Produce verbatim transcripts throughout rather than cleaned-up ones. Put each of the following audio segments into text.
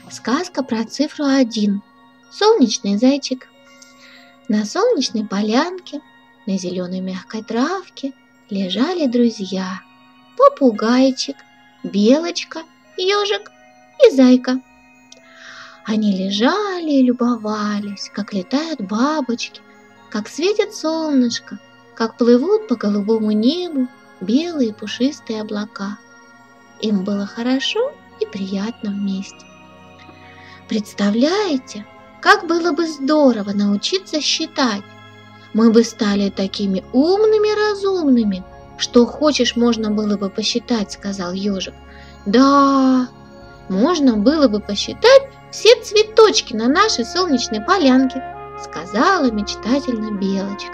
Сказка про цифру один. Солнечный зайчик. На солнечной полянке, на зеленой мягкой травке лежали друзья: попугайчик, белочка, ежик и зайка. Они лежали и любовались, как летают бабочки, как светит солнышко, как плывут по голубому небу белые пушистые облака. Им было хорошо и приятно вместе. Представляете, как было бы здорово научиться считать. Мы бы стали такими умными-разумными, что хочешь, можно было бы посчитать, сказал ежик. Да, можно было бы посчитать все цветочки на нашей солнечной полянке, сказала мечтательно белочка.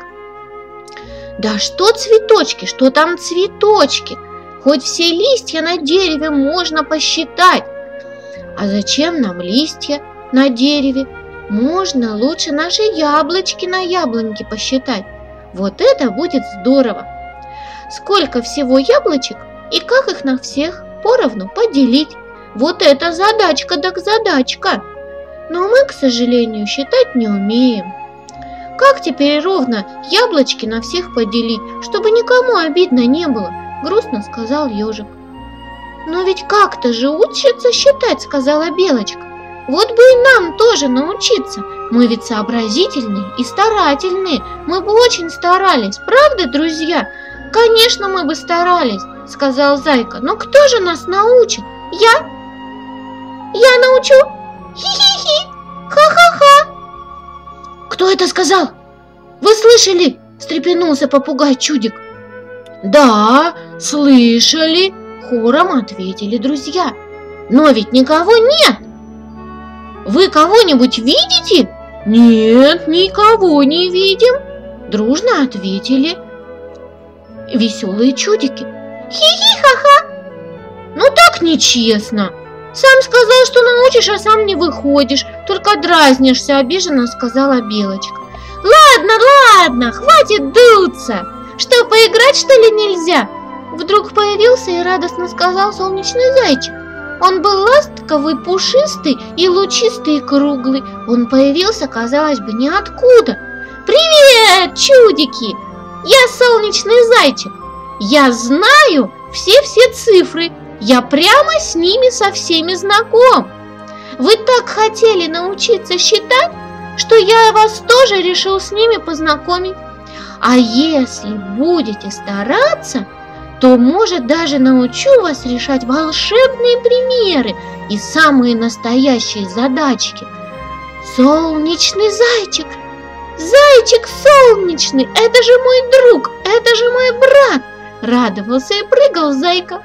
Да что цветочки, что там цветочки? Хоть все листья на дереве можно посчитать. А зачем нам листья на дереве? Можно лучше наши яблочки на яблоньке посчитать. Вот это будет здорово. Сколько всего яблочек и как их на всех поровну поделить? Вот это задачка так задачка. Но мы, к сожалению, считать не умеем. Как теперь ровно яблочки на всех поделить, чтобы никому обидно не было? Грустно сказал ежик. Но ведь как-то же учиться считать, сказала белочка. Вот бы и нам тоже научиться. Мы ведь сообразительные и старательные. Мы бы очень старались, правда, друзья? Конечно, мы бы старались, сказал зайка. Но кто же нас научит? Я? Я научу? Хи-хи-хи! Ха-ха-ха! Кто это сказал? Вы слышали? Встрепенулся попугай Чудик. Да, слышали, хором ответили друзья. Но ведь никого нет. Вы кого-нибудь видите? Нет, никого не видим, дружно ответили веселые чудики. Хи-хи-ха-ха! Ну так нечестно. Сам сказал, что научишь, а сам не выходишь, только дразнишься, обиженно сказала белочка. Ладно, ладно, хватит дуться. Что, поиграть, что ли, нельзя? Вдруг появился и радостно сказал солнечный зайчик. Он был ласковый, пушистый и лучистый, и круглый. Он появился, казалось бы, ниоткуда. Привет, чудики! Я солнечный зайчик. Я знаю все-все цифры. Я прямо с ними со всеми знаком. Вы так хотели научиться считать, что я вас тоже решил с ними познакомить. А если будете стараться, то, может, даже научу вас решать волшебные примеры и самые настоящие задачки. Солнечный зайчик, зайчик солнечный, это же мой друг, это же мой брат, радовался и прыгал зайка.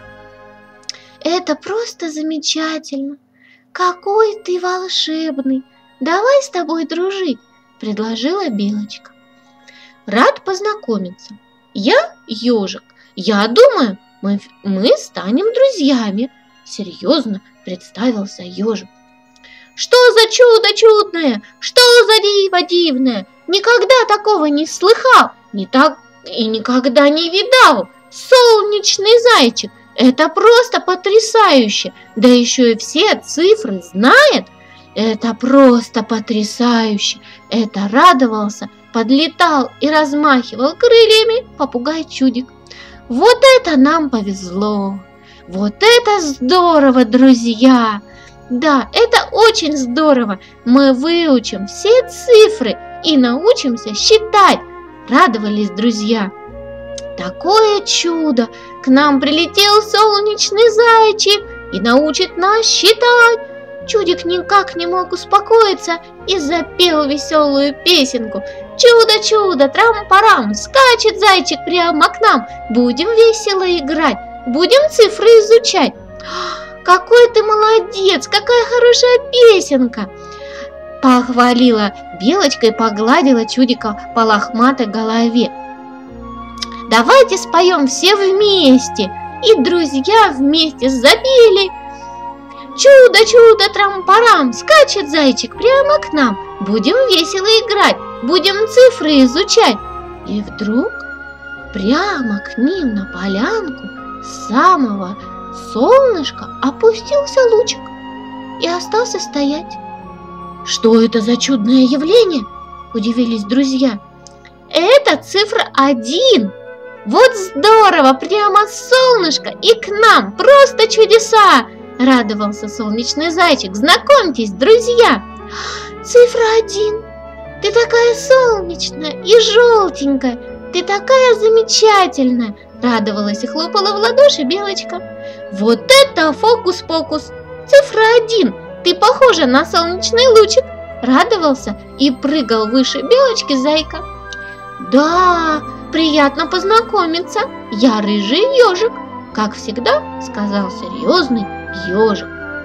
Это просто замечательно. Какой ты волшебный. Давай с тобой дружить, предложила белочка. Рад познакомиться. Я ежик. Я думаю, мы, мы станем друзьями, серьезно представился ежик. Что за чудо чудное? Что за диво дивное? Никогда такого не слыхал, не так и никогда не видал. Солнечный зайчик. Это просто потрясающе, да еще и все цифры знает. Это просто потрясающе. Это радовался, подлетал и размахивал крыльями попугай Чудик. Вот это нам повезло. Вот это здорово, друзья. Да, это очень здорово. Мы выучим все цифры и научимся считать. Радовались друзья. Такое чудо! К нам прилетел солнечный зайчик и научит нас считать. Чудик никак не мог успокоиться и запел веселую песенку. Чудо-чудо, трам-парам, скачет зайчик прямо к нам. Будем весело играть, будем цифры изучать. Какой ты молодец, какая хорошая песенка! Похвалила белочка и погладила Чудика по лохматой голове. Давайте споем все вместе. И друзья вместе запели. Чудо-чудо, трам-парам, скачет зайчик прямо к нам. Будем весело играть, будем цифры изучать. И вдруг прямо к ним на полянку с самого солнышка опустился лучик. и остался стоять. «Что это за чудное явление?» – удивились друзья. «Это цифра один! Вот здорово! Прямо солнышко и к нам! Просто чудеса!» – радовался солнечный зайчик. «Знакомьтесь, друзья! Цифра один! Ты такая солнечная и желтенькая! Ты такая замечательная!» – радовалась и хлопала в ладоши Белочка. «Вот это фокус-покус! Цифра один! Ты похожа на солнечный лучик!» – радовался и прыгал выше Белочки зайка. «Да, приятно познакомиться! Я рыжий ежик!» – как всегда сказал серьезный ежик.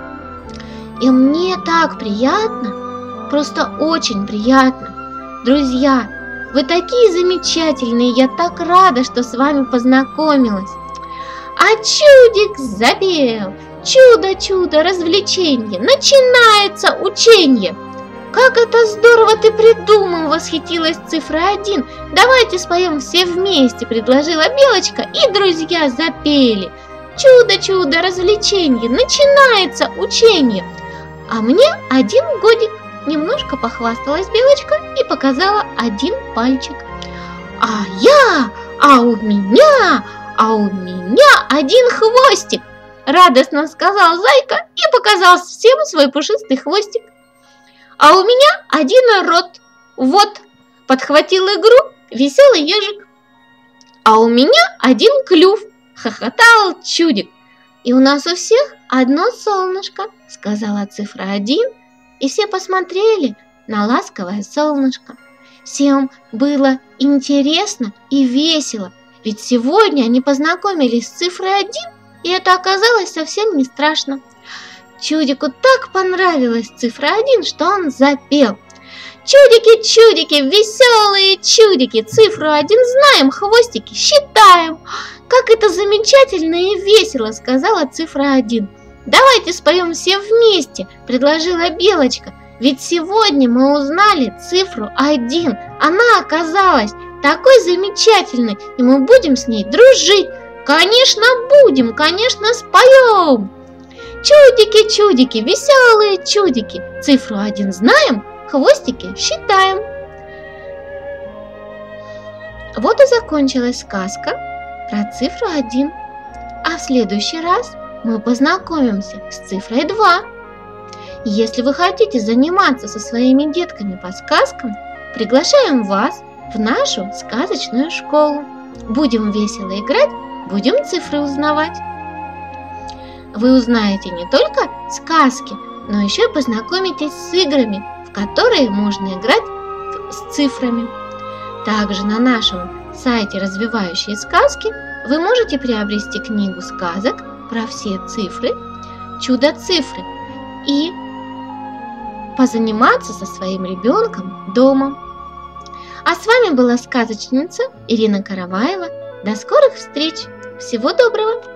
«И мне так приятно, просто очень приятно! Друзья, вы такие замечательные, я так рада, что с вами познакомилась!» А чудик запел: «Чудо-чудо, развлеченье, начинается ученье!» «Как это здорово ты придумал!» – восхитилась цифра один. «Давайте споем все вместе!» – предложила Белочка, и друзья запели: «Чудо-чудо, развлеченье, начинается ученье!» «А мне один годик!» – немножко похвасталась Белочка и показала один пальчик. «А я, а у меня, а у меня один хвостик!» – радостно сказал зайка и показал всем свой пушистый хвостик. «А у меня один рот, вот!» – подхватил игру веселый ежик. «А у меня один клюв!» – хохотал чудик. «И у нас у всех одно солнышко!» – сказала цифра один, и все посмотрели на ласковое солнышко. Всем было интересно и весело, ведь сегодня они познакомились с цифрой один, и это оказалось совсем не страшно. Чудику так понравилась цифра один, что он запел: «Чудики, чудики, веселые чудики, цифру один знаем, хвостики считаем». «Как это замечательно и весело!» – сказала цифра один. «Давайте споем все вместе», – предложила Белочка. «Ведь сегодня мы узнали цифру один. Она оказалась такой замечательной, и мы будем с ней дружить». «Конечно будем, конечно споем». «Чудики, чудики, веселые чудики, цифру один знаем, хвостики считаем». Вот и закончилась сказка про цифру один. А в следующий раз мы познакомимся с цифрой два. Если вы хотите заниматься со своими детками по сказкам, приглашаем вас в нашу сказочную школу. Будем весело играть, будем цифры узнавать. Вы узнаете не только сказки, но еще и познакомитесь с играми, в которые можно играть с цифрами. Также на нашем сайте «Развивающие сказки» вы можете приобрести книгу сказок про все цифры, «Чудо-цифры» и позаниматься со своим ребенком дома. А с вами была сказочница Ирина Караваева. До скорых встреч! Всего доброго!